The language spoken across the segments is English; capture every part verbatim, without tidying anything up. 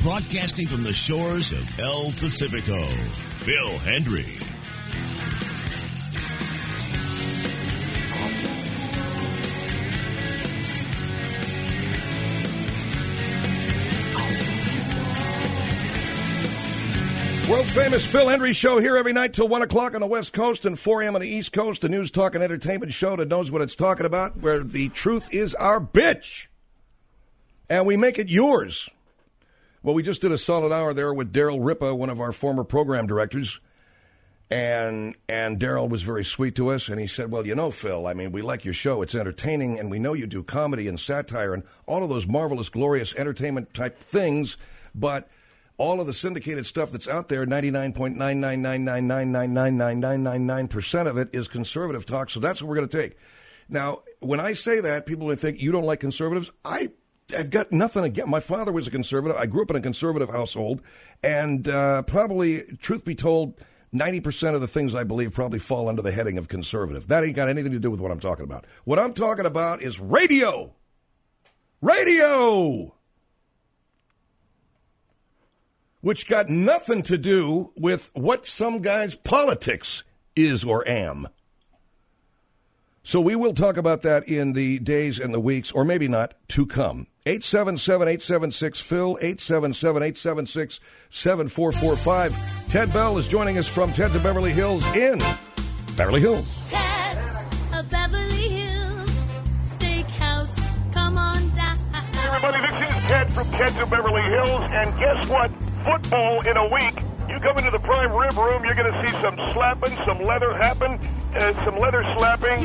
broadcasting from the shores of El Pacifico, Phil Hendry. World-famous Phil Hendry Show here every night till one o'clock on the West Coast and four a.m. on the East Coast, a news, talk, and entertainment show that knows what it's talking about, where the truth is our bitch. And we make it yours. Well, we just did a solid hour there with Daryl Ripa, one of our former program directors, and and Daryl was very sweet to us, and he said, well, you know, Phil, I mean, we like your show. It's entertaining, and we know you do comedy and satire and all of those marvelous, glorious entertainment-type things, but all of the syndicated stuff that's out there, ninety-nine point nine nine nine nine nine nine nine nine nine nine nine percent of it is conservative talk, so that's what we're going to take. Now, when I say that, people will think, you don't like conservatives? I, I've got nothing against. My father was a conservative. I grew up in a conservative household, and uh, probably, truth be told, ninety percent of the things I believe probably fall under the heading of conservative. That ain't got anything to do with what I'm talking about. What I'm talking about is radio. Radio! Which got nothing to do with what some guy's politics is or am. So we will talk about that in the days and the weeks, or maybe not, to come. eight seven seven, eight seven six, Phil, eight seven seven, eight seven six, seven four four five. Ted Bell is joining us from Ted's of Beverly Hills in Beverly Hills. Ted's of Beverly Hills Steakhouse, come on down. Hey everybody, this is Ted from Ted's of Beverly Hills, and guess what? Football in a week. You come into the prime rib room, you're going to see some slapping, some leather happen, uh, some leather slapping.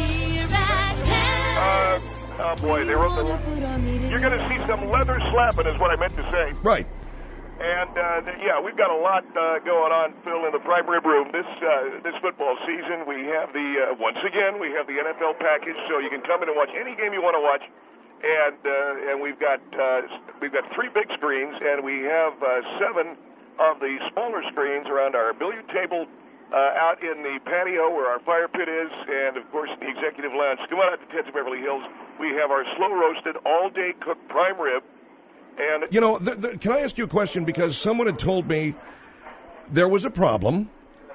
Uh, oh boy, they wrote the. You're going to see some leather slapping, is what I meant to say. Right. And uh, yeah, we've got a lot uh, going on, Phil, in the prime rib room this uh, this football season. We have the uh, once again we have the N F L package, so you can come in and watch any game you want to watch. And uh, and we've got uh, we've got three big screens, and we have uh, seven of the smaller screens around our billiard table, uh, out in the patio where our fire pit is, and of course the executive lounge. Come on out to Ted's of Beverly Hills. We have our slow roasted, all day cooked prime rib. And you know, the, the, can I ask you a question? Because someone had told me there was a problem.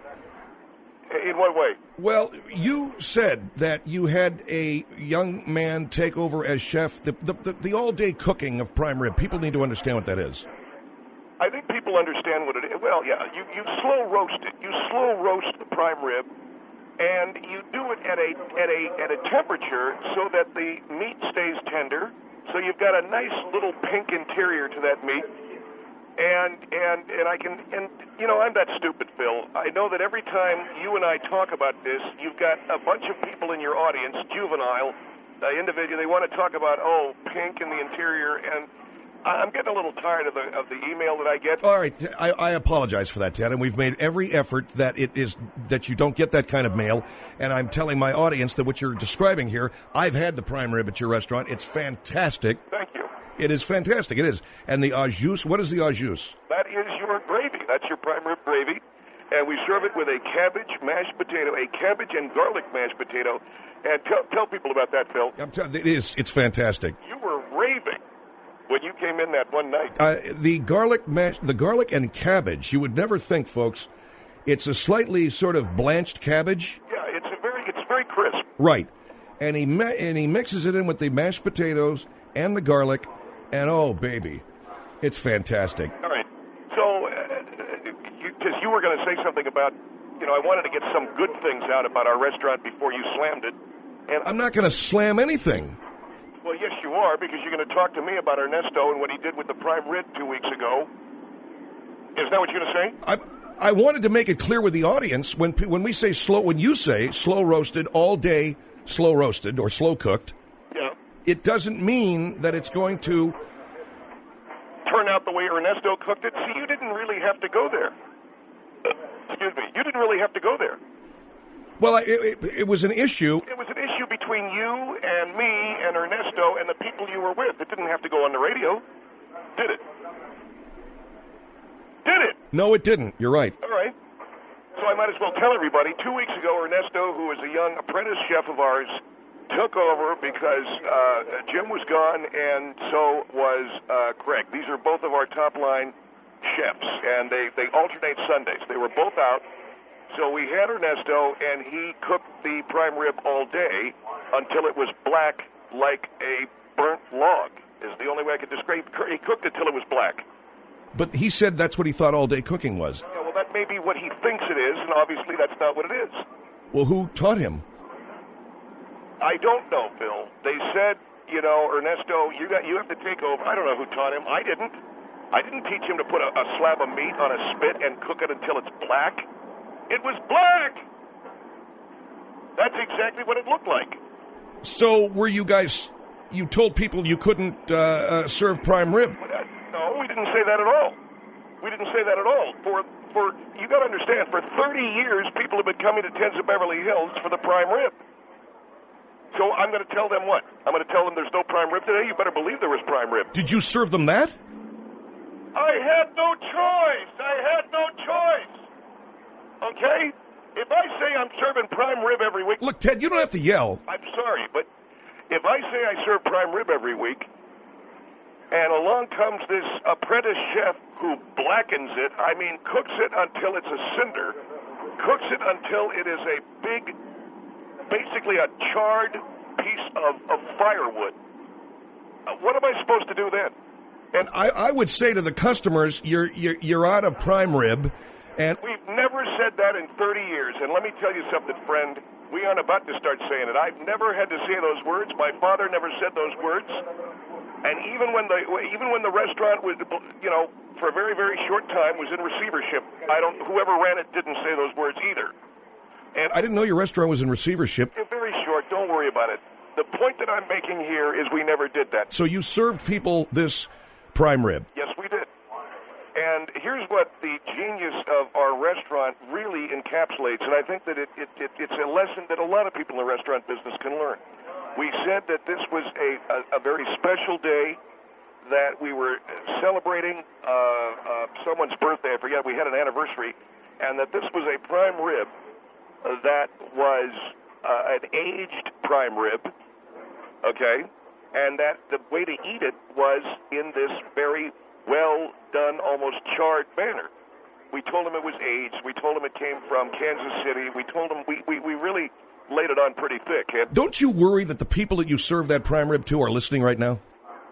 In what way? Well, you said that you had a young man take over as chef, the, the, the, the all-day cooking of prime rib. People need to understand what that is. I think people understand what it is. Well, yeah, you, you slow roast it. You slow roast the prime rib, and you do it at a at a at a temperature so that the meat stays tender. So you've got a nice little pink interior to that meat. And and and I can and you know I'm that stupid, Phil. I know that every time you and I talk about this, you've got a bunch of people in your audience, juvenile, uh, individual. They want to talk about oh pink in the interior, and I'm getting a little tired of the of the email that I get. All right, I, I apologize for that, Ted, and we've made every effort that it is that you don't get that kind of mail. And I'm telling my audience that what you're describing here, I've had the prime rib at your restaurant. It's fantastic. Thank you. It is fantastic. It is. And the au jus, what is the au jus? That is your gravy. That's your prime rib gravy. And we serve it with a cabbage mashed potato, a cabbage and garlic mashed potato. And tell, tell people about that, Phil. I'm t- it is. It's fantastic. You were raving when you came in that one night. Uh, the garlic mash, the garlic and cabbage, you would never think, folks, it's a slightly sort of blanched cabbage. Yeah, it's a very, it's very crisp. Right. And he ma- and he mixes it in with the mashed potatoes and the garlic. And, oh, baby, it's fantastic. All right. So, because uh, you, you were going to say something about, you know, I wanted to get some good things out about our restaurant before you slammed it. And I'm not going to slam anything. Well, yes, you are, because you're going to talk to me about Ernesto and what he did with the prime rib two weeks ago. Is that what you're going to say? I I wanted to make it clear with the audience, when when we say slow, when you say slow roasted, all day slow roasted or slow cooked, yeah, it doesn't mean that it's going to turn out the way Ernesto cooked it. See, you didn't really have to go there. Excuse me. You didn't really have to go there. Well, it, it, it was an issue. It was an issue between you and me and Ernesto and the people you were with. It didn't have to go on the radio, did it? Did it? No, it didn't. You're right. All right. So I might as well tell everybody. Two weeks ago, Ernesto, who was a young apprentice chef of ours, took over because uh, Jim was gone, and so was uh, Craig. These are both of our top-line chefs, and they, they alternate Sundays. They were both out. So we had Ernesto, and he cooked the prime rib all day until it was black like a burnt log, is the only way I could describe it. He cooked it till it was black. But he said that's what he thought all-day cooking was. Yeah, well, that may be what he thinks it is, and obviously that's not what it is. Well, who taught him? I don't know, Phil. They said, you know, Ernesto, you got you have to take over. I don't know who taught him. I didn't. I didn't teach him to put a, a slab of meat on a spit and cook it until it's black. It was black. That's exactly what it looked like. So were you guys, you told people you couldn't uh, uh, serve prime rib? No, we didn't say that at all. We didn't say that at all. For, for you got to understand, for thirty years, people have been coming to Tens of Beverly Hills for the prime rib. So I'm going to tell them what? I'm going to tell them there's no prime rib today? You better believe there was prime rib. Did you serve them that? I had no choice. I had no choice. Okay? If I say I'm serving prime rib every week... Look, Ted, you don't have to yell. I'm sorry, but if I say I serve prime rib every week, and along comes this apprentice chef who blackens it, I mean, cooks it until it's a cinder, cooks it until it is a big, basically a charred piece of, of firewood, uh, what am I supposed to do then? And I, I would say to the customers, you're, you're, you're out of prime rib, and... We've never said that in thirty years, and let me tell you something, friend. We aren't about to start saying it. I've never had to say those words. My father never said those words. And even when the even when the restaurant was, you know, for a very very short time was in receivership, I don't. Whoever ran it didn't say those words either. And I didn't know your restaurant was in receivership. Very short. Don't worry about it. The point that I'm making here is we never did that. So you served people this prime rib. Yes, we did. And here's what the genius of our restaurant really encapsulates, and I think that it, it, it, it's a lesson that a lot of people in the restaurant business can learn. We said that this was a, a, a very special day, that we were celebrating uh, uh, someone's birthday. I forget, we had an anniversary, and that this was a prime rib that was uh, an aged prime rib, okay, and that the way to eat it was in this very well done, almost charred manner. We told him it was aged. We told him it came from Kansas City. We told him we, we, we really laid it on pretty thick. And don't you worry that the people that you serve that prime rib to are listening right now?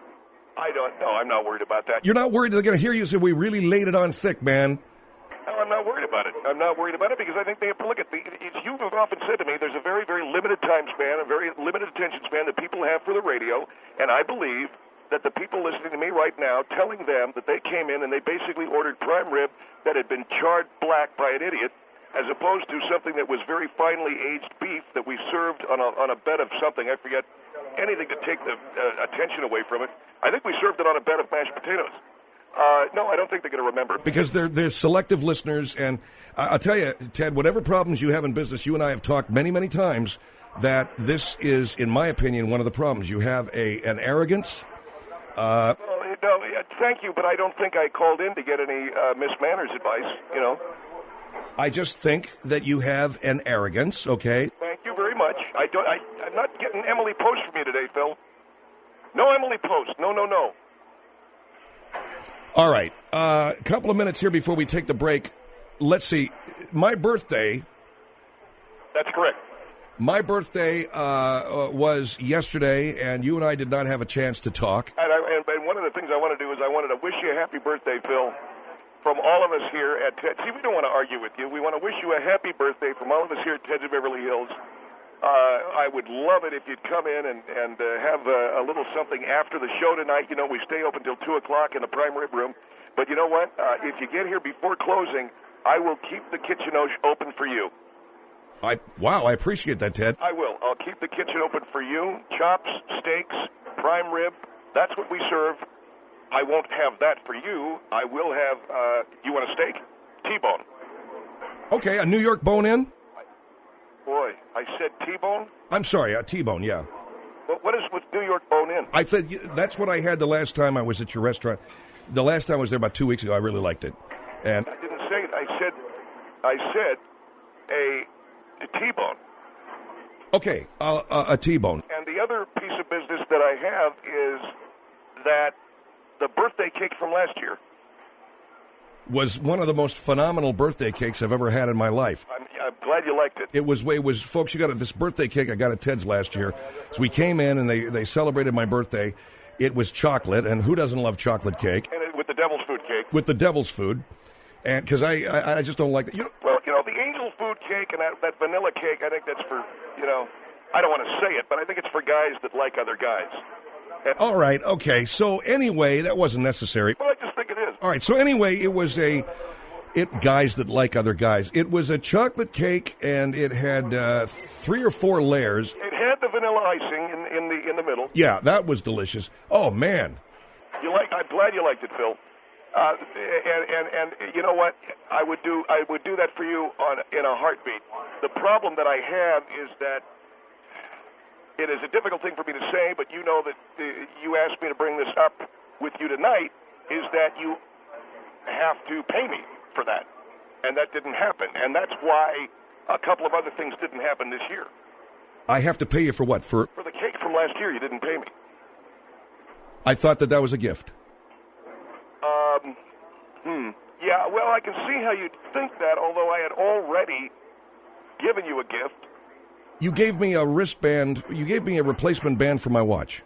I don't know. I'm not worried about that. You're not worried they're going to hear you say, we really laid it on thick, man? No, I'm not worried about it. I'm not worried about it because I think they have to look at the, you have often said to me, there's a very, very limited time span, a very limited attention span that people have for the radio, and I believe that the people listening to me right now, telling them that they came in and they basically ordered prime rib that had been charred black by an idiot, as opposed to something that was very finely aged beef that we served on a, on a bed of something. I forget anything to take the uh, attention away from it. I think we served it on a bed of mashed potatoes. Uh, no, I don't think they're going to remember. Because they're, they're selective listeners, and I'll tell you, Ted, whatever problems you have in business, you and I have talked many, many times that this is, in my opinion, one of the problems. You have a an arrogance. Uh, well, no, thank you, but I don't think I called in to get any uh, Miss Manners advice, you know. I just think that you have an arrogance, okay? Thank you very much. I don't, I, I'm not getting Emily Post from you today, Phil. No Emily Post. No, no, no. All right. A uh, couple of minutes here before we take the break. Let's see. My birthday. That's correct. My birthday uh, was yesterday, and you and I did not have a chance to talk. And, I, and, and one of the things I want to do is I wanted to wish you a happy birthday, Phil, from all of us here at Ted. See, we don't want to argue with you. We want to wish you a happy birthday from all of us here at Ted's of Beverly Hills. Uh, I would love it if you'd come in and, and uh, have a, a little something after the show tonight. You know, we stay open until two o'clock in the prime rib room. But you know what? Uh, if you get here before closing, I will keep the kitchen open for you. I Wow, I appreciate that, Ted. I will. I'll keep the kitchen open for you. Chops, steaks, prime rib, that's what we serve. I won't have that for you. I will have, uh, you want a steak? T-bone. Okay, a New York bone-in? Boy, I said T-bone? I'm sorry, a T-bone, yeah. Well, what is with New York bone-in? I thought that's what I had the last time I was at your restaurant. The last time I was there about two weeks ago, I really liked it. And I didn't say it. I said, I said a, a T-bone. Okay, uh, uh, a T-bone. And the other piece of business that I have is that the birthday cake from last year. was one of the most phenomenal birthday cakes I've ever had in my life. I'm, I'm glad you liked it. It was, it was, folks, you got this birthday cake I got at Ted's last year. So we came in and they, they celebrated my birthday. It was chocolate, and who doesn't love chocolate cake? And it, with the devil's food cake. With the devil's food. And because I, I I just don't like that. You know, well, you know, the angel food cake and that, that vanilla cake, I think that's for, you know, I don't want to say it, but I think it's for guys that like other guys. And, all right, okay. So anyway, that wasn't necessary. well, I just think it is. All right, so anyway, it was a, it guys that like other guys. It was a chocolate cake, and it had uh, three or four layers. It had the vanilla icing in, in the in the middle. Yeah, that was delicious. Oh, man. You like? I'm glad you liked it, Phil. Uh, and, and and you know what? I would do I would do that for you on in a heartbeat. The problem that I have is that it is a difficult thing for me to say, but you know that uh, you asked me to bring this up with you tonight. Is that you have to pay me for that, and that didn't happen, and that's why a couple of other things didn't happen this year. I have to pay you for what? For For the cake from last year, you didn't pay me. I thought that that was a gift. Um, hmm. Yeah, well, I can see how you'd think that, although I had already given you a gift. You gave me a wristband. You gave me a replacement band for my watch.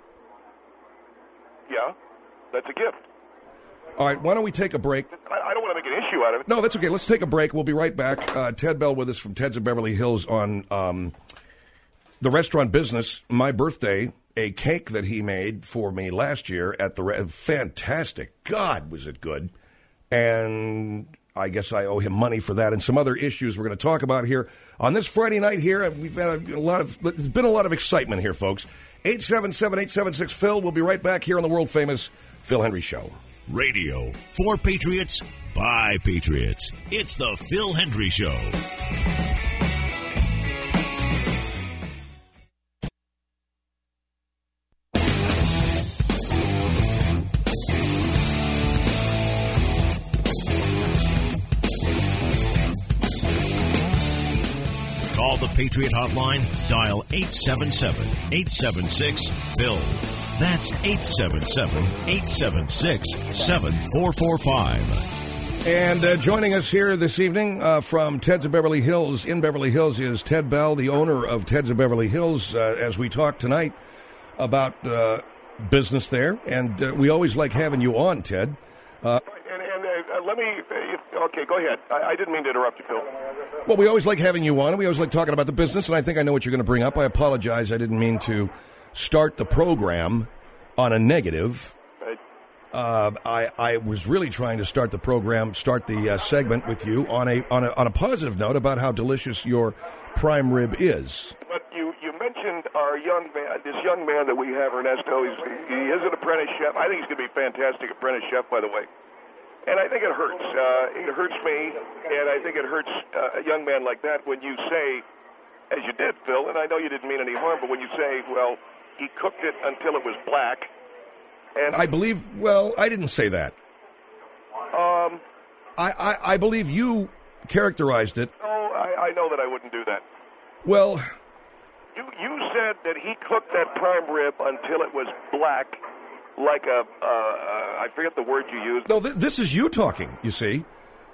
Yeah, that's a gift. All right, why don't we take a break? I, I don't want to make an issue out of it. No, that's okay. Let's take a break. We'll be right back. Uh, Ted Bell with us from Ted's of Beverly Hills on um, the restaurant business. My birthday, a cake that he made for me last year at the re- fantastic. God, was it good? And I guess I owe him money for that, and some other issues we're going to talk about here on this Friday night. Here, we've had a, a lot of. There's been a lot of excitement here, folks. eight seven seven, eight seven six, Phil. We'll be right back here on the world famous Phil Hendrie Show. Radio for Patriots by Patriots. It's the Phil Hendrie Show. Call the Patriot Hotline. Dial eight seven seven, eight seven six, Phil. That's eight seven seven, eight seven six, seven four four five. And uh, joining us here this evening uh, from Ted's of Beverly Hills, in Beverly Hills, is Ted Bell, the owner of Ted's of Beverly Hills, uh, as we talk tonight about uh, business there. And uh, we always like having you on, Ted. Uh, And, and uh, let me, if, okay, go ahead. I, I didn't mean to interrupt you, Phil. well, we always like having you on, and we always like talking about the business, and I think I know what you're going to bring up. I apologize. I didn't mean to start the program on a negative. Right. Uh, I, I was really trying to start the program, start the uh, segment with you on a, on a on a positive note about how delicious your prime rib is. But you, you mentioned our young man, this young man that we have, Ernesto. He's, he is an apprentice chef. I think he's going to be a fantastic apprentice chef, by the way. And I think it hurts. Uh, it hurts me, and I think it hurts uh, a young man like that when you say, as you did, Phil, and I know you didn't mean any harm, but when you say, well, he cooked it until it was black. And I believe, well, I didn't say that. Um, I, I, I believe you characterized it. Oh, I, I know that I wouldn't do that. Well, You you said that he cooked that prime rib until it was black, like a, uh, uh, I forget the word you used. no, th- this is you talking, you see.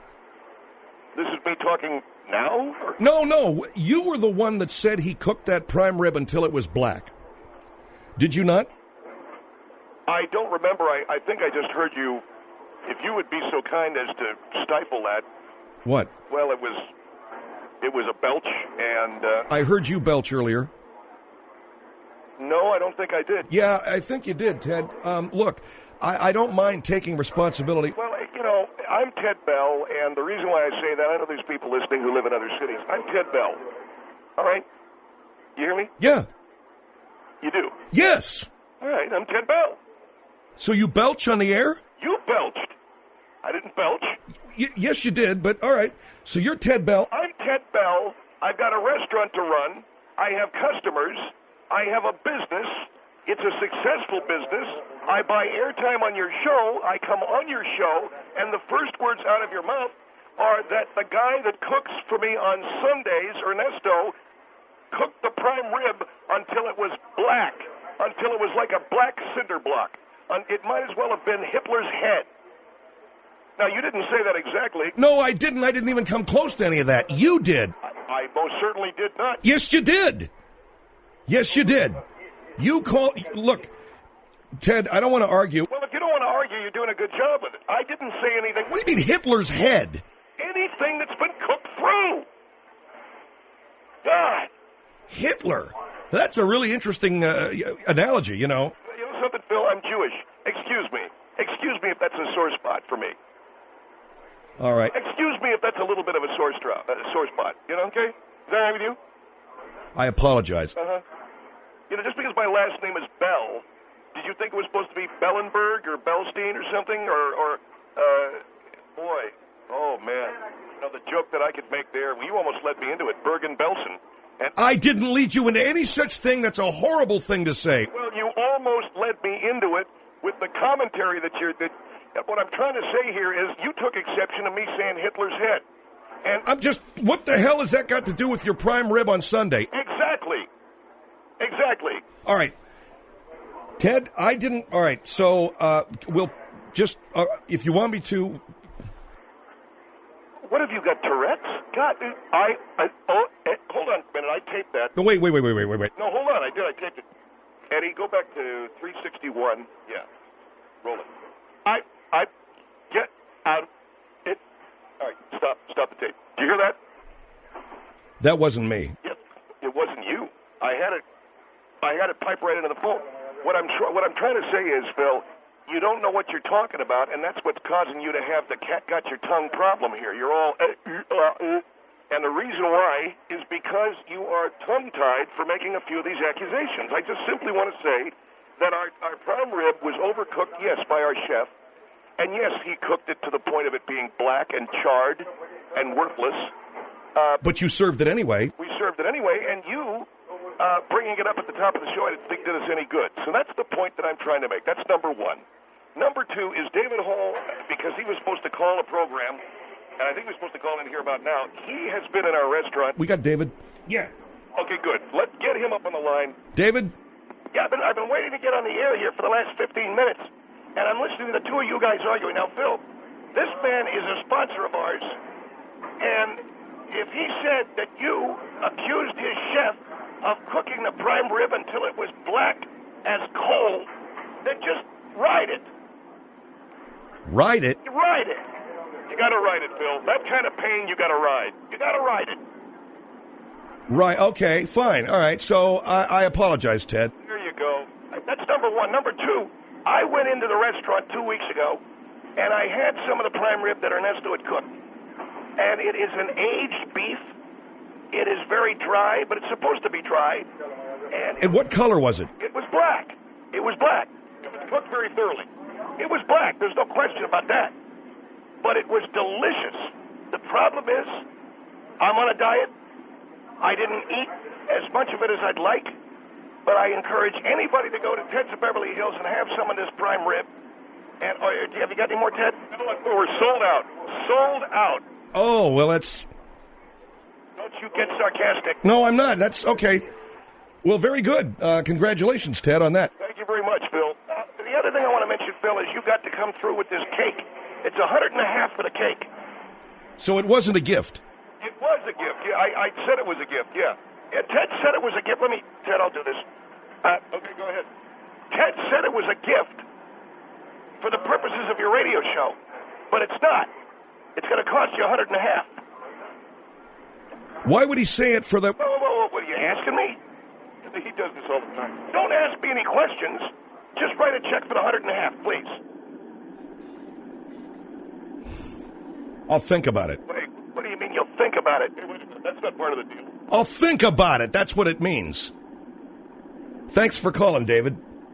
This is me talking now? Or? No, no, you were the one that said he cooked that prime rib until it was black. Did you not? I don't remember. I, I think I just heard you. If you would be so kind as to stifle that. What? Well, it was it was a belch, and uh, I heard you belch earlier. no, I don't think I did. Yeah, I think you did, Ted. Um, look, I, I don't mind taking responsibility. Well, you know, I'm Ted Bell, and the reason why I say that, I know there's people listening who live in other cities. I'm Ted Bell. All right? You hear me? Yeah. You do? Yes. All right, I'm Ted Bell. So you belch on the air? You belched. I didn't belch. Y- yes, you did, but all right. So you're Ted Bell. I'm Ted Bell. I've got a restaurant to run. I have customers. I have a business. It's a successful business. I buy airtime on your show. I come on your show, and the first words out of your mouth are that the guy that cooks for me on Sundays, Ernesto, cooked the prime rib until it was black, until it was like a black cinder block. It might as well have been Hitler's head. Now, you didn't say that exactly. No, I didn't. I didn't even come close to any of that. You did. I, I most certainly did not. Yes, you did. Yes, you did. You call. Look, Ted, I don't want to argue. Well, if you don't want to argue, you're doing a good job with it. I didn't say anything. What do you mean Hitler's head? Anything that's been cooked through. God. Hitler. That's a really interesting uh, analogy, you know. You know something, Phil? I'm Jewish. Excuse me. Excuse me if that's a sore spot for me. All right. Excuse me if that's a little bit of a sore, straw, a sore spot. You know, okay? Is that all right with you? I apologize. Uh-huh. You know, just because my last name is Bell, did you think it was supposed to be Bellenberg or Bellstein or something? Or, or uh, boy, oh, man. You know, the joke that I could make there, well, you almost led me into it, Bergen-Belsen. And I didn't lead you into any such thing. That's a horrible thing to say. Well, you almost led me into it with the commentary that you're... That, what I'm trying to say here is you took exception to me saying Hitler's head. And I'm just... What the hell has that got to do with your prime rib on Sunday? Exactly. Exactly. All right. Ted, I didn't... All right, so uh, we'll just... Uh, if you want me to... What have you got, Tourette's? God, I, I, oh, eh, hold on a minute, I taped that. No, wait, wait, wait, wait, wait, wait, wait. No, hold on, I did, I taped it. Eddie, go back to three sixty-one. Yeah, roll it. I, I, get out it. All right, stop, stop the tape. Do you hear that? That wasn't me. Yes, it wasn't you. I had it, I had it piped right into the phone. What I'm, tr- what I'm trying to say is, Phil, you don't know what you're talking about, and that's what's causing you to have the cat got your tongue problem here. You're all, uh, uh, uh, and the reason why is because you are tongue-tied for making a few of these accusations. I just simply want to say that our, our prime rib was overcooked, yes, by our chef, and yes, he cooked it to the point of it being black and charred and worthless. Uh, but you served it anyway. We served it anyway, and you... Uh, bringing it up at the top of the show, I didn't think did us any good. So that's the point that I'm trying to make. That's number one. Number two is David Hall, because he was supposed to call a program, and I think he was supposed to call in here about now. He has been in our restaurant. We got David. Yeah. Okay, good. Let's get him up on the line. David? Yeah, I've been, I've been waiting to get on the air here for the last fifteen minutes, and I'm listening to the two of you guys arguing. Now, Phil, this man is a sponsor of ours, and if he said that you accused his chef of cooking the prime rib until it was black as coal, then just ride it. Ride it? Ride it. You got to ride it, Phil. That kind of pain, you got to ride. You got to ride it. Right, okay, fine. All right, so I, I apologize, Ted. There you go. That's number one. Number two, I went into the restaurant two weeks ago, and I had some of the prime rib that Ernesto had cooked. And it is an aged beef. It is very dry, but it's supposed to be dry. And, and what color was it? It was black. It was black. It was cooked very thoroughly. It was black. There's no question about that. But it was delicious. The problem is, I'm on a diet. I didn't eat as much of it as I'd like, but I encourage anybody to go to Ted's of Beverly Hills and have some of this prime rib. And oh, have you got any more, Ted? No, we're sold out. Sold out. Oh, well, that's... Don't you get sarcastic. No, I'm not. That's okay. Well, very good. Uh, congratulations, Ted, on that. Thank you very much, Phil. Uh, the other thing I want to mention, Phil, is you got to come through with this cake. It's a hundred and a half for the cake. So it wasn't a gift? It was a gift. Yeah, I, I said it was a gift, yeah. yeah. Ted said it was a gift. Let me, Ted, I'll do this. Uh, okay, go ahead. Ted said it was a gift for the purposes of your radio show, but it's not. It's going to cost you a hundred and a half. Why would he say it for the... Whoa, whoa, whoa, what are you asking me? He does this all the time. Don't ask me any questions. Just write a check for the hundred and a half, please. I'll think about it. Wait, what do you mean you'll think about it? That's not part of the deal. I'll think about it. That's what it means. Thanks for calling, David.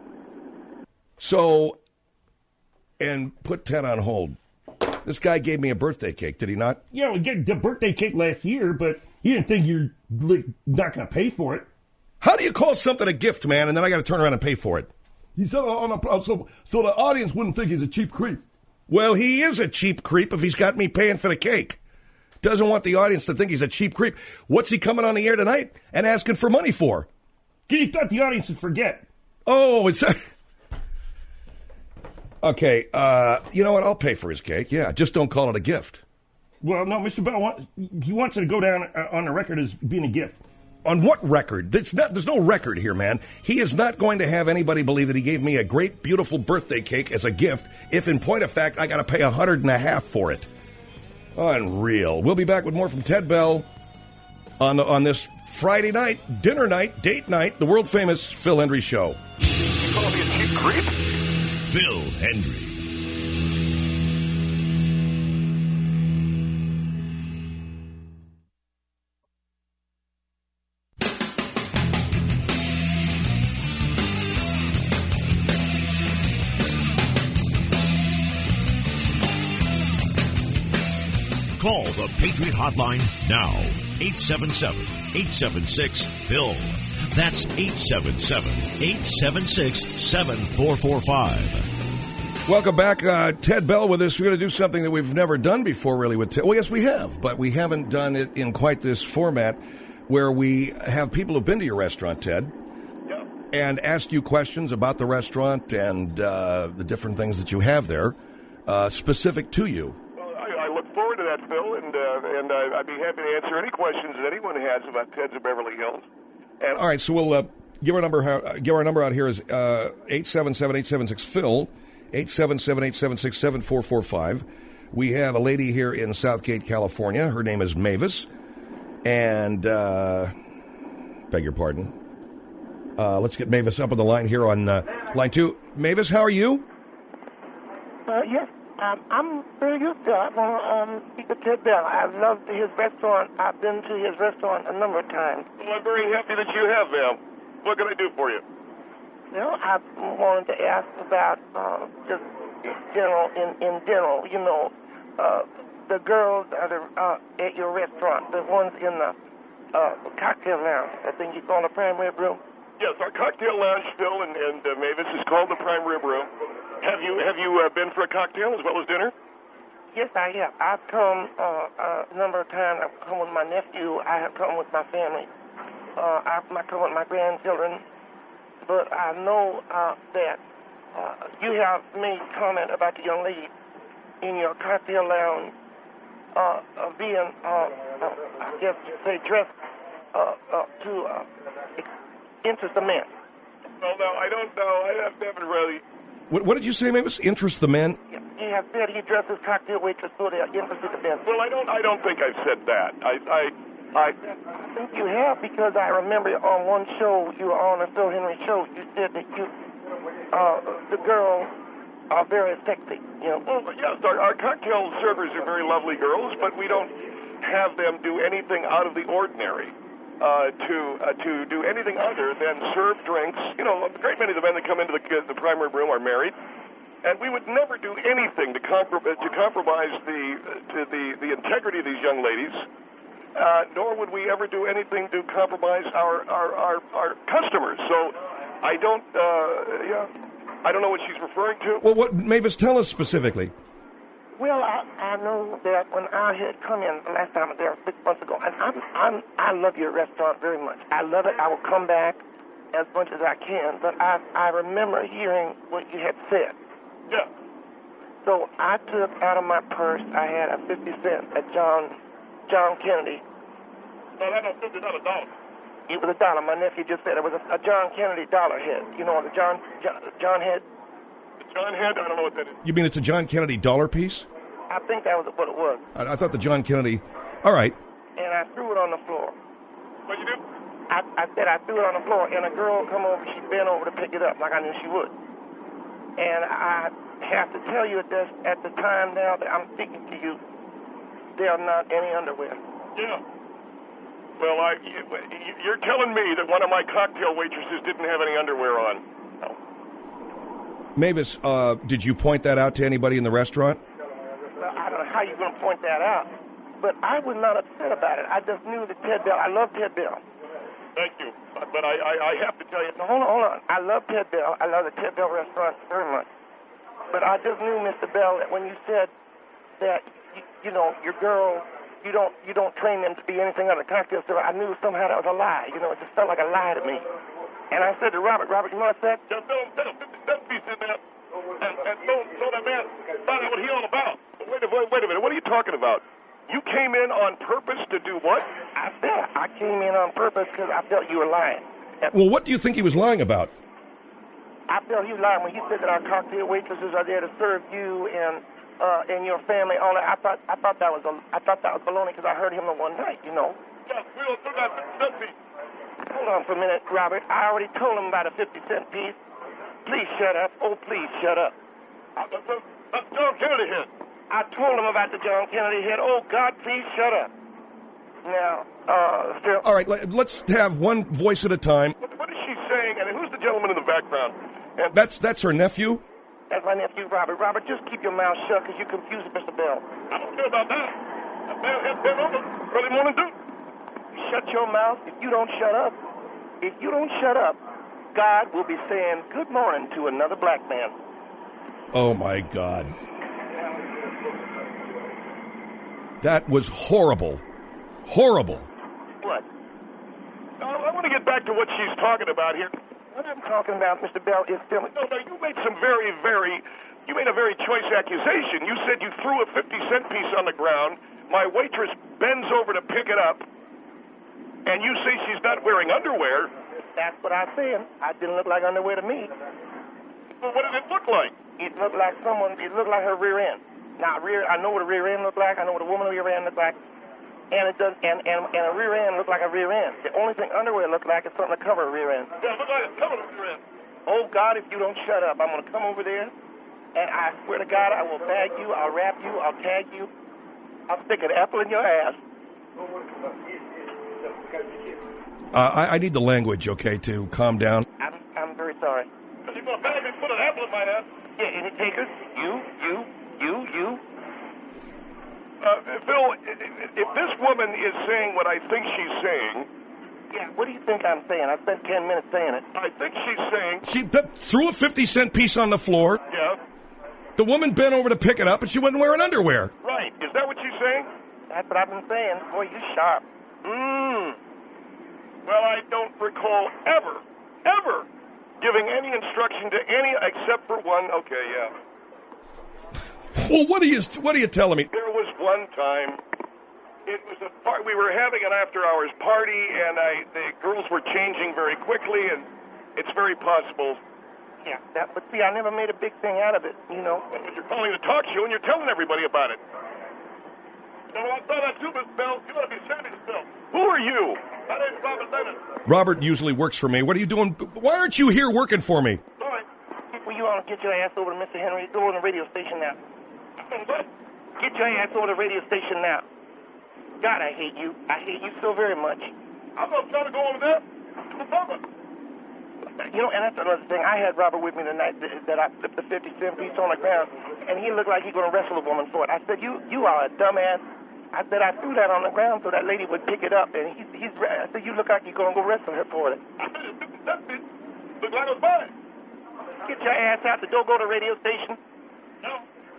So, and put Ted on hold. This guy gave me a birthday cake, did he not? Yeah, we got the birthday cake last year, but he didn't think you're like, not going to pay for it. How do you call something a gift, man, and then I got to turn around and pay for it? He said on a, so, so the audience wouldn't think he's a cheap creep. Well, he is a cheap creep if he's got me paying for the cake. Doesn't want the audience to think he's a cheap creep. What's he coming on the air tonight and asking for money for? Because he thought the audience would forget. Oh, it's... Okay, uh, you know what? I'll pay for his cake. Yeah, just don't call it a gift. Well, no, Mister Bell, want, he wants it to go down uh, on the record as being a gift. On what record? That's not, there's no record here, man. He is not going to have anybody believe that he gave me a great, beautiful birthday cake as a gift if, in point of fact, I got to pay a hundred and a half for it. Unreal. We'll be back with more from Ted Bell on the, on this Friday night, dinner night, date night, the world-famous Phil Hendrie Show. You call me a cheap creep? Phil Hendrie. Call the Patriot Hotline now. eight seven seven, eight seven six, Phil. That's eight seven seven, eight seven six, seven four four five. Welcome back. Uh, Ted Bell with us. We're going to do something that we've never done before, really, with Ted. Well, yes, we have, but we haven't done it in quite this format where we have people who've been to your restaurant, Ted, Yeah. and ask you questions about the restaurant and uh, the different things that you have there, uh, specific to you. I look forward to that, Phil, and uh, and uh, I'd be happy to answer any questions that anyone has about Ted's of Beverly Hills. And All right, so we'll uh, give our number. Uh, give our number out here is uh, eight seven seven, eight seven six, Phil, eight seven seven, eight seven six, seven four four five. We have a lady here in Southgate, California. Her name is Mavis, and uh, beg your pardon. Uh, let's get Mavis up on the line here on uh, line two. Mavis, how are you? Uh, yes. Um, I'm very good, Phil. I want to um, speak to Ted Bell. I've loved his restaurant. I've been to his restaurant a number of times. well, I'm very happy that you have, ma'am. What can I do for you? Well, I wanted to ask about uh, just general, in, in general, you know, uh, the girls that are uh, at your restaurant, the ones in the uh, cocktail lounge. I think you call the prime rib room. Yes, our cocktail lounge, Phil and, and uh, Mavis, is called the Prime Rib Room. Have you have you uh, been for a cocktail as well as dinner? Yes, I have. I've come uh, uh, a number of times. I've come with my nephew. I have come with my family. Uh, I've I come with my grandchildren. But I know uh, that uh, you have made comment about the young lady in your cocktail lounge uh, uh, being, uh, uh, I guess you say, dressed uh, uh, to uh, interest the men. Well, no, I don't know. I haven't really. What, what did you say, Mavis? Interest the men? He has said he dresses cocktail waitress so they're interested in men. Well, I don't. I don't think I've said that. I. I. I I think you have, because I remember on one show you were on, a Phil Hendrie show, you said that you, uh, the girls are very sexy. You know. Well, yes, our, our cocktail servers are very lovely girls, but we don't have them do anything out of the ordinary. Uh, to uh, to do anything other than serve drinks. You know, a great many of the men that come into the, the prime rib room are married, and we would never do anything to, comprom- to compromise the to the, the integrity of these young ladies, uh, nor would we ever do anything to compromise our, our, our, our customers. So I don't, uh, yeah, I don't know what she's referring to. Well, what, Mavis, tell us specifically. Well, I, I know that when I had come in the last time there six months ago, and I'm, I'm, I love your restaurant very much. I love it. I will come back as much as I can. But I, I remember hearing what you had said. Yeah. So I took out of my purse, I had a fifty cent at John, John Kennedy. No, that don't fifty, not a dollar. It was a dollar. My nephew just said it was a, a John Kennedy dollar head. You know, the John, John, John head. John Head, I don't know what that is. You mean it's a John Kennedy dollar piece? I think that was what it was. I, I thought the John Kennedy. All right. And I threw it on the floor. What you do? I, I said I threw it on the floor, and a girl come over. She bent over to pick it up, like I knew she would. And I have to tell you that at the time now that I'm speaking to you, there are not any underwear. Yeah. Well, I, you, you're telling me that one of my cocktail waitresses didn't have any underwear on. No. Mavis, uh, did you point that out to anybody in the restaurant? Well, I don't know how you're going to point that out, but I was not upset about it. I just knew that Ted Bell, I love Ted Bell. Thank you. But I, I, I have to tell you. Now, hold on, hold on. I love Ted Bell. I love the Ted Bell restaurant very much. But I just knew, Mister Bell, that when you said that, you, you know, your girl, you don't you don't train them to be anything other than cocktail server, I knew somehow that was a lie. You know, it just felt like a lie to me. And I said to Robert, Robert, you know what I said? Just don't, don't, don't be saying that. And, and so, so that man found out what he all about. Wait a, wait, wait a minute. What are you talking about? You came in on purpose to do what? I said I came in on purpose because I felt you were lying. And Well, what do you think he was lying about? I felt you lying when you said that our cocktail waitresses are there to serve you and uh, and your family. All that. I thought I thought that was a, I thought that was baloney because I heard him the one night. You know. Yeah, we don't do that. That piece. Hold on for a minute, Robert. I already told him about a fifty cent piece. Please shut up. Oh, please shut up. Uh, that's, that's John Kennedy here. I told him about the John Kennedy hit. Oh, God, please shut up. Now, uh, Phil. All right, let- let's have one voice at a time. What, what is she saying? And who's the gentleman in the background? And That's that's her nephew. That's my nephew, Robert. Robert, just keep your mouth shut because you confused Mister Bell. I don't care about that. That man had been over early morning dude. Shut your mouth. If you don't shut up, if you don't shut up, God will be saying good morning to another black man. Oh my God. That was horrible. Horrible. What? Uh, I want to get back to what she's talking about here. What I'm talking about, Mister Bell, is still... No, no, you made some very, very, you made a very choice accusation. You said you threw a fifty cent piece on the ground. My waitress bends over to pick it up, and you say she's not wearing underwear. That's what I said. I didn't look like underwear to me. Well, what did it look like? It looked like someone, it looked like her rear end. Now, rear, I know what a rear end looked like. I know what a woman's rear end looked like. And it does, and, and, and a rear end looked like a rear end. The only thing underwear looked like is something to cover a rear end. Yeah, look like it's covered up your end. Oh, God, if you don't shut up, I'm going to come over there, and I swear to God, I will bag you, I'll wrap you, I'll tag you, I'll stick an apple in your ass. Uh, I, I need the language, okay, to calm down. I'm, I'm very sorry. You're going to bag me and put an apple in my ass. Yeah, any takers? You, you, you, you. Uh, Phil, if this woman is saying what I think she's saying, Yeah, what do you think I'm saying? I spent ten minutes saying it. I think she's saying, She th- threw a fifty cent piece on the floor. yeah, The woman bent over to pick it up, and she wasn't wearing underwear. right. Is that what she's saying? That's what I've been saying. Boy, you sharp. Mmm. Well, I don't recall ever, ever giving any instruction to any except for one. Okay, yeah. Well, what are you what are you telling me? There was one time. It was a part. We were having an after-hours party, and I the girls were changing very quickly, and it's very possible. Yeah, that, but see, I never made a big thing out of it, you know. But you're calling the talk show, and you're telling everybody about it. No, I saw that too, Miss Bell. You gotta be serious, Bill. Who are you? My name's Robert Lennon. Robert usually works for me. What are you doing? Why aren't you here working for me? All right. Well, you want to get your ass over to Mister Henry? Go on the radio station now. What? Get your ass over to the radio station now. God, I hate you. I hate you so very much. I'm not trying to go over there. No problem. You know, and that's another thing. I had Robert with me tonight that, that I flipped the fifty cent piece on the ground, and he looked like he's going to wrestle a woman for it. I said, you you are a dumbass. I said, I threw that on the ground so that lady would pick it up, and he's, he's I said, you look like you're going to go wrestle her for it. That bitch looked like a body. Get your ass out the door, go to the radio station. No.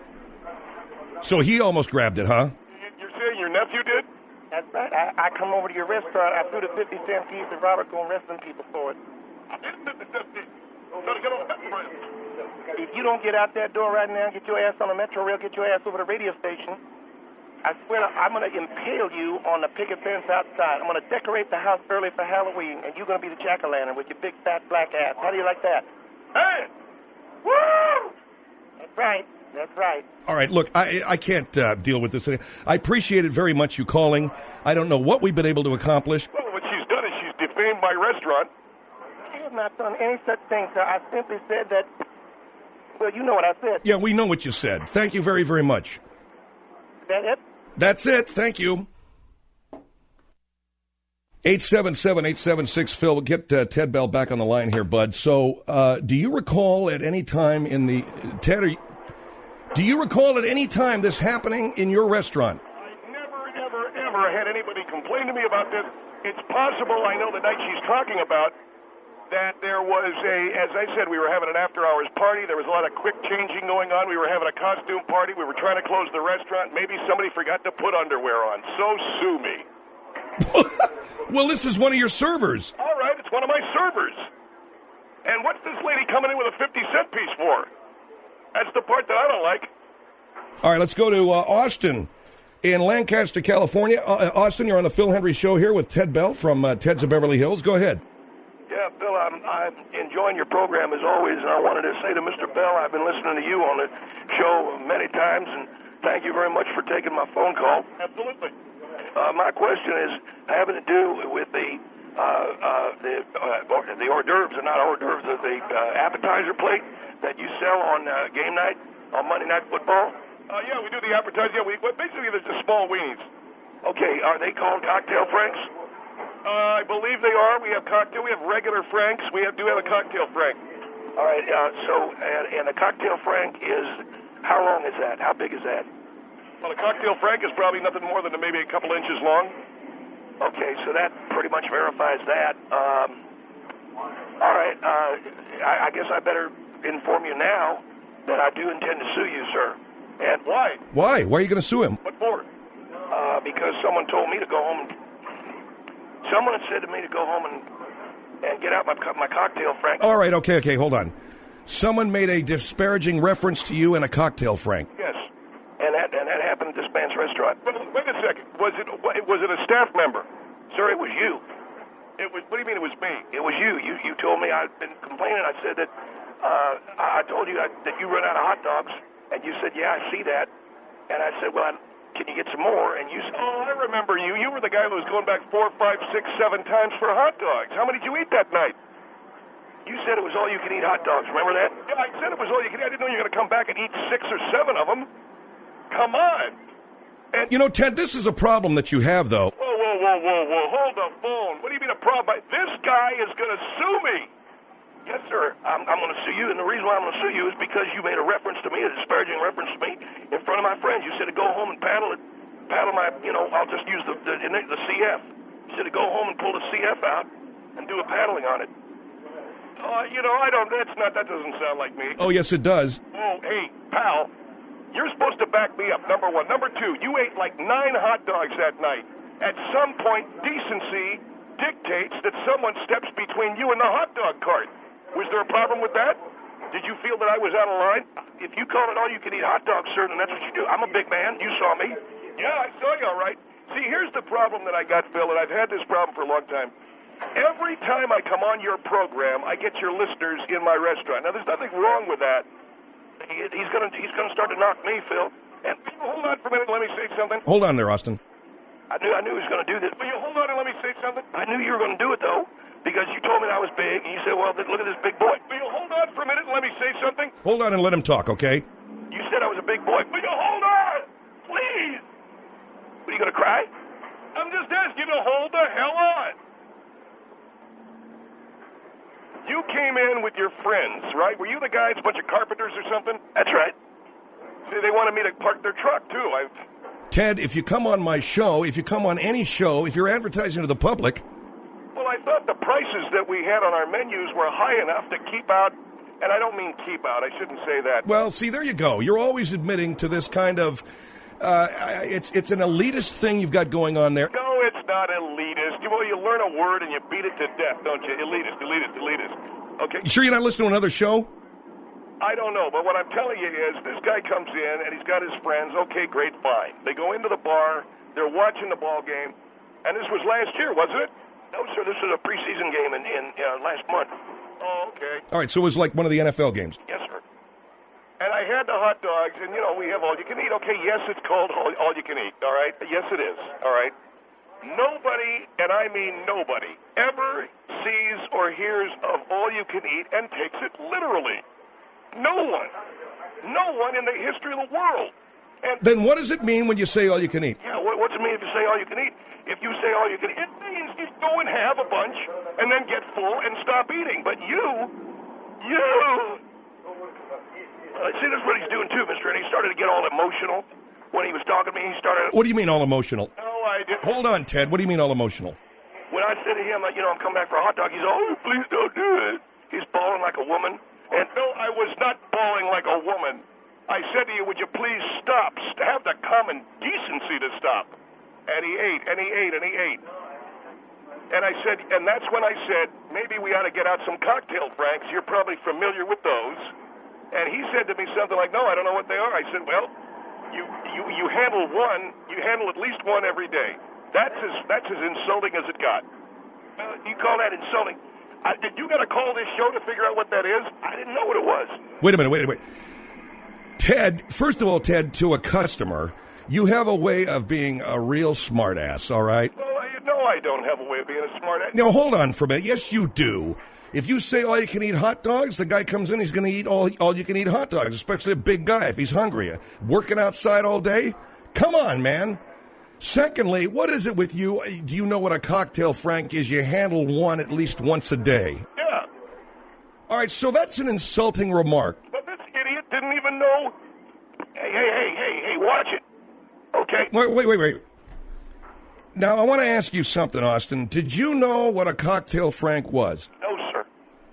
So he almost grabbed it, huh? You- You're saying your nephew did? That's right. I, I come over to your restaurant. I threw the fifty cent piece, and Robert going wrestling people for it. I didn't miss the deputy. Gotta get on that friend. If you don't get out that door right now, get your ass on the Metro Rail, get your ass over to the radio station, I swear to, I'm going to impale you on the picket fence outside. I'm going to decorate the house early for Halloween, and you're going to be the jack-o'-lantern with your big, fat, black ass. How do you like that? Hey! Woo! That's right. That's right. All right, look, I I can't uh, deal with this. I appreciate it very much, you calling. I don't know what we've been able to accomplish. Well, what she's done is she's defamed my restaurant. I have not done any such thing, sir. I simply said that, well, you know what I said. Yeah, we know what you said. Thank you very, very much. Is that it? That's it. Thank you. eight seven seven, eight seven six, Phil. Get uh, Ted Bell back on the line here, bud. So uh, do you recall at any time in the... Ted, are you, do you recall at any time this happening in your restaurant? I never, ever, ever had anybody complain to me about this. It's possible, I know the night she's talking about, that there was a, as I said, we were having an after-hours party. There was a lot of quick changing going on. We were having a costume party. We were trying to close the restaurant. Maybe somebody forgot to put underwear on. So sue me. Well, this is one of your servers. All right, it's one of my servers. And what's this lady coming in with a fifty cent piece for? That's the part that I don't like. All right, let's go to uh, Austin in Lancaster, California. Uh, Austin, you're on the Phil Hendry Show here with Ted Bell from uh, Ted's of Beverly Hills. Go ahead. Yeah, Bill, I'm, I'm enjoying your program as always, and I wanted to say to Mister Bell, I've been listening to you on the show many times, and thank you very much for taking my phone call. Absolutely. Uh, my question is having to do with the uh, uh, the uh, the hors d'oeuvres, or not hors d'oeuvres, the, the uh, appetizer plate that you sell on uh, game night, on Monday Night Football. Uh, yeah, we do the appetizer. Yeah, we well, basically there's the small weenies. Okay, are they called cocktail franks? Uh, I believe they are. We have cocktail. We have regular franks. We have, do have a cocktail frank. All right. Uh, so, and, and a cocktail frank is how long is that? How big is that? Well, a cocktail frank is probably nothing more than maybe a couple inches long. Okay, so that pretty much verifies that. Um, all right. Uh, I, I guess I better inform you now that I do intend to sue you, sir. And why? Why? Why are you going to sue him? What for? Uh, because someone told me to go home and someone said to me to go home and and get out my my cocktail frank. All right, okay, okay, hold on. Someone made a disparaging reference to you in a cocktail frank. Yes, and that and that happened at this man's restaurant. Well, wait a second. Was it was it a staff member? Sir, it was you. It was. What do you mean it was me? It was you. You you told me I'd been complaining. I said that uh, I told you I, that you run out of hot dogs, and you said, yeah, I see that. And I said, well, I, can you get some more? And you said, oh, I remember you. You were the guy who was going back four, five, six, seven times for hot dogs. How many did you eat that night? You said it was all you could eat hot dogs. Remember that? Yeah, I said it was all you could eat. I didn't know you were going to come back and eat six or seven of them. Come on. And you know, Ted, this is a problem that you have, though. Whoa, whoa, whoa, whoa, whoa. Hold the phone. What do you mean a problem? This guy is going to sue me. Yes, sir. I'm, I'm going to sue you, and the reason why I'm going to sue you is because you made a reference to me, a disparaging reference to me, in front of my friends. You said to go home and paddle it, paddle my, you know, I'll just use the the, the C F. You said to go home and pull the C F out and do a paddling on it. Uh, you know, I don't. That's not. That doesn't sound like me. Oh, yes, it does. Oh, hey, pal. You're supposed to back me up, number one. Number two, you ate like nine hot dogs that night. At some point, decency dictates that someone steps between you and the hot dog cart. Was there a problem with that? Did you feel that I was out of line? If you call it all-you-can-eat hot dogs, sir, then that's what you do. I'm a big man. You saw me. Yeah, I saw you all right. See, here's the problem that I got, Phil, and I've had this problem for a long time. Every time I come on your program, I get your listeners in my restaurant. Now, there's nothing wrong with that. He, he's gonna he's gonna start to knock me, Phil. And hold on for a minute. Let me say something. Hold on there, Austin. I knew I knew he was gonna do this. Will you hold on and let me say something? I knew you were gonna do it though, because you told me that I was big, and you said, "Well, look at this big boy." Will you hold on for a minute and let me say something? Hold on and let him talk, okay? You said I was a big boy. Will you hold on, please? Are you gonna cry? I'm just asking you to hold the hell on. You came in with your friends, right? Were you the guys, a bunch of carpenters or something? That's right. See, they wanted me to park their truck, too. I've... Ted, if you come on my show, if you come on any show, if you're advertising to the public... Well, I thought the prices that we had on our menus were high enough to keep out, and I don't mean keep out, I shouldn't say that. Well, see, there you go. You're always admitting to this kind of... Uh, it's it's an elitist thing you've got going on there. No, it's not elitist. You, well, you learn a word and you beat it to death, don't you? Elitist, elitist, elitist. Okay? You sure you're not listening to another show? I don't know, but what I'm telling you is this guy comes in and he's got his friends. Okay, great, fine. They go into the bar. They're watching the ball game. And this was last year, wasn't it? No, sir. This was a preseason game in, in uh, last month. Oh, okay. All right, so it was like one of the N F L games. Yes, sir. And I had the hot dogs, and, you know, we have all-you-can-eat. Okay, yes, it's called all- all-you-can-eat, all right? Yes, it is, all right? Nobody, and I mean nobody, ever sees or hears of all-you-can-eat and takes it literally. No one. No one in the history of the world. And Then what does it mean when you say all you can eat? Yeah, what, what's it mean if you say all-you-can-eat? If you say all-you-can-eat, it means you go and have a bunch and then get full and stop eating. But you, you... Uh, see, this is what he's doing, too, mister, and he started to get all emotional when he was talking to me. He started... What do you mean all emotional? No, I didn't. Hold on, Ted. What do you mean all emotional? When I said to him, uh, you know, I'm coming back for a hot dog, he's, oh, please don't do it. He's bawling like a woman. And no, I was not bawling like a woman. I said to you, would you please stop? Have the common decency to stop. And he ate, and he ate, and he ate. And I said, and that's when I said, maybe we ought to get out some cocktail franks. You're probably familiar with those. And he said to me something like, no, I don't know what they are. I said, well, you you, you handle one, you handle at least one every day. That's as, that's as insulting as it got. Uh, you call that insulting? I, did you got to call this show to figure out what that is? I didn't know what it was. Wait a minute, wait a minute. Ted, first of all, Ted, to a customer, you have a way of being a real smartass, all right? Well, I, no, I don't have a way of being a smart ass. Now, hold on for a minute. Yes, you do. If you say all you can eat hot dogs, the guy comes in, he's going to eat all, all you can eat hot dogs, especially a big guy if he's hungry. Working outside all day? Come on, man. Secondly, what is it with you? Do you know what a cocktail frank is? You handle one at least once a day. Yeah. All right, so that's an insulting remark. But this idiot didn't even know. Hey, hey, hey, hey, hey, watch it. Okay? Wait, wait, wait, wait. Now, I want to ask you something, Austin. Did you know what a cocktail frank was? No, sir.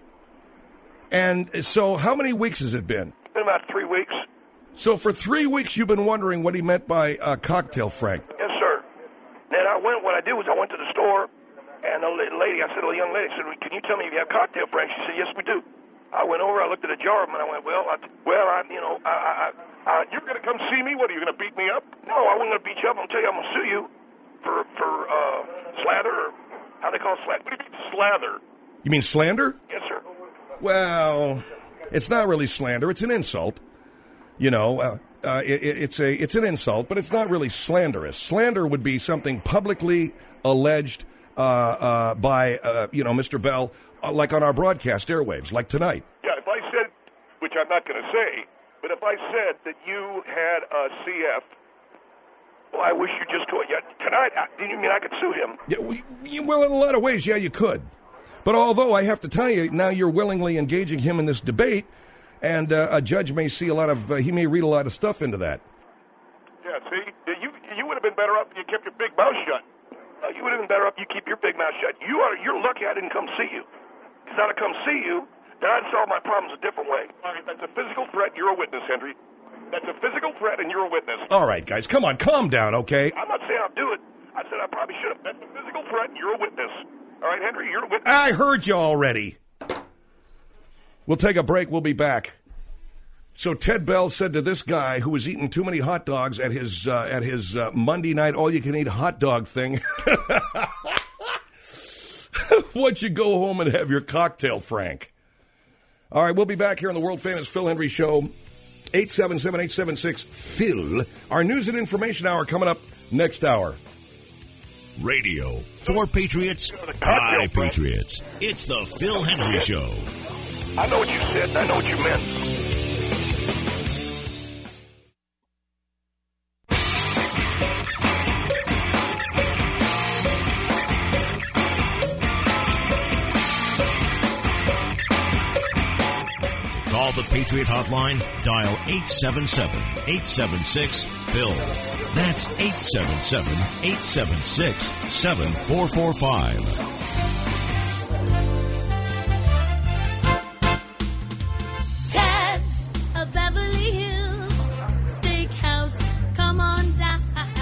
And so how many weeks has it been? It's been about three weeks. So for three weeks you've been wondering what he meant by a cocktail frank. Yes, sir. Then I went, what I did was I went to the store, and the lady, I said, a young lady, I said, can you tell me if you have cocktail franks? She said, yes, we do. I went over, I looked at a jar of them, and I went, well, I, well, I, you know, I, I, I, you're going to come see me? What, are you going to beat me up? No, I wasn't going to beat you up. I'm going to tell you, I'm going to sue you for, for uh, slather, or how they call it, slather. What do you mean, slather? You mean slander? Yes, sir. Well, it's not really slander. It's an insult. You know, uh, uh, it, it's a it's an insult, but it's not really slanderous. Slander would be something publicly alleged uh, uh, by, uh, you know, Mister Bell, uh, like on our broadcast airwaves, like tonight. Yeah, if I said, which I'm not going to say, but if I said that you had a C F, well, I wish you just could. Yeah, tonight, I, do you mean I could sue him? Yeah, we, well, in a lot of ways, yeah, you could. But although I have to tell you, now you're willingly engaging him in this debate, and uh, a judge may see a lot of, uh, he may read a lot of stuff into that. Yeah, see, you you would have been better off if you kept your big mouth shut. Uh, you would have been better off if you keep your big mouth shut. You are, you're lucky I didn't come see you. Because I'd have come see you, then I'd solve my problems a different way. All right, that's a physical threat, you're a witness, Henry. That's a physical threat, and you're a witness. All right, guys, come on, calm down, okay? I'm not saying I'll do it. I said I probably should have. That's a physical threat, and you're a witness. All right, Henry, you're a witness. I heard you already. We'll take a break. We'll be back. So Ted Bell said to this guy who was eating too many hot dogs at his uh, at his uh, Monday night all-you-can-eat hot dog thing, why don't you go home and have your cocktail, Frank? All right, we'll be back here on the world-famous Phil Hendry Show, eight seven seven, eight seven six, Phil. Our news and information hour coming up next hour. Radio for Patriots, by Patriots. It's the Phil Hendry Show. I know what you said, and I know what you meant. To call the Patriot Hotline, dial eight seven seven, eight seven six, Phil. That's eight seven seven, eight seven six, seven four four five. Ted's a Beverly Hills Steakhouse. Come on down.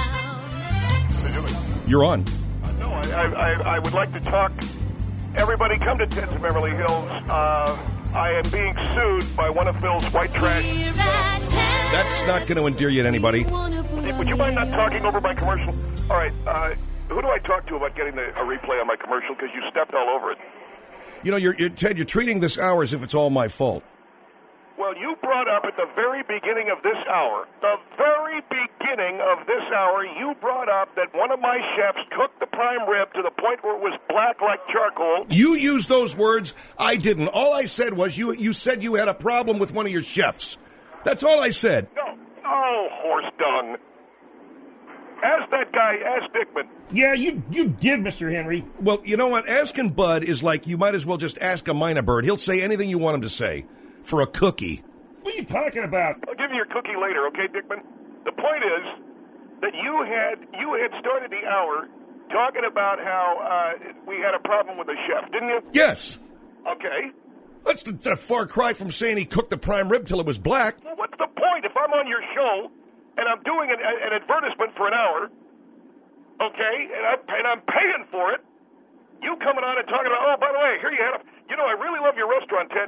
You're on. Uh, no, I, I, I would like to talk. Everybody come to Ted's in Beverly Hills. Uh, I am being sued by one of Phil's white trash. That's not going to endear you to anybody. Hey, would you mind not talking over my commercial? All right, uh, who do I talk to about getting the, a replay on my commercial? Because you stepped all over it. You know, you're, you're, Ted, you're treating this hour as if it's all my fault. Well, you brought up at the very beginning of this hour, the very beginning of this hour, you brought up that one of my chefs cooked the prime rib to the point where it was black like charcoal. You used those words. I didn't. All I said was you, you said you had a problem with one of your chefs. That's all I said. No. Oh, horse dung. Ask that guy, ask Dickman. Yeah, you you did, Mister Henry. Well, you know what? Asking Bud is like you might as well just ask a minor bird. He'll say anything you want him to say for a cookie. What are you talking about? I'll give you your cookie later, okay, Dickman? The point is that you had you had started the hour talking about how uh, we had a problem with the chef, didn't you? Yes. Okay. That's the, the far cry from saying he cooked the prime rib till it was black. Well, what's the point? If I'm on your show and I'm doing an, an advertisement for an hour, okay, and, I, and I'm paying for it, you coming on and talking about, oh, by the way, here you had a, you know, I really love your restaurant, Ted.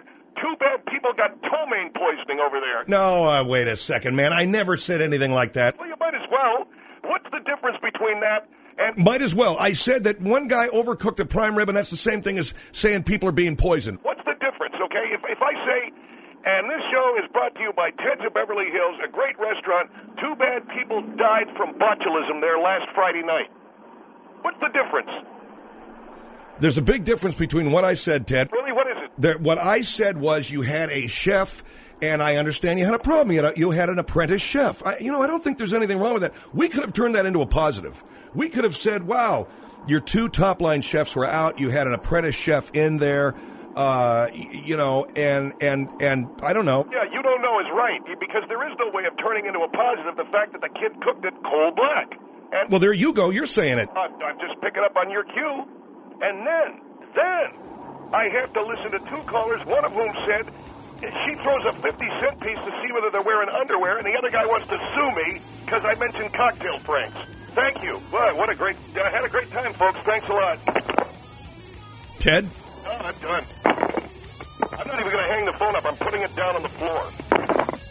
too bad people got ptomaine poisoning over there. No, uh, wait a second, man. I never said anything like that. Well, you might as well. What's the difference between that and... Might as well. I said that one guy overcooked a prime rib, and that's the same thing as saying people are being poisoned. What's the difference, okay? If, if I say, and this show is brought to you by Ted's of Beverly Hills, a great restaurant, too bad people died from botulism there last Friday night. What's the difference? There's a big difference between what I said, Ted. Really, what is it? There, what I said was you had a chef, and I understand you had a problem. You had, a, you had an apprentice chef. I, you know, I don't think there's anything wrong with that. We could have turned that into a positive. We could have said, wow, your two top-line chefs were out. You had an apprentice chef in there, uh, you know, and, and, and I don't know. Yeah, you don't know is right, because there is no way of turning into a positive the fact that the kid cooked it cold black. And well, there you go. You're saying it. Uh, I'm just picking up on your cue. And then, then, I have to listen to two callers, one of whom said she throws a fifty cent piece to see whether they're wearing underwear, and the other guy wants to sue me because I mentioned cocktail pranks. Thank you. Well, what a great, I had a great time, folks. Thanks a lot. Ted? Oh, I'm done. I'm not even going to hang the phone up. I'm putting it down on the floor.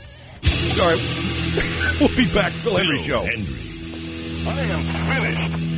All right. We'll be back. Phil Hendrie Show. Hendrie. I am finished.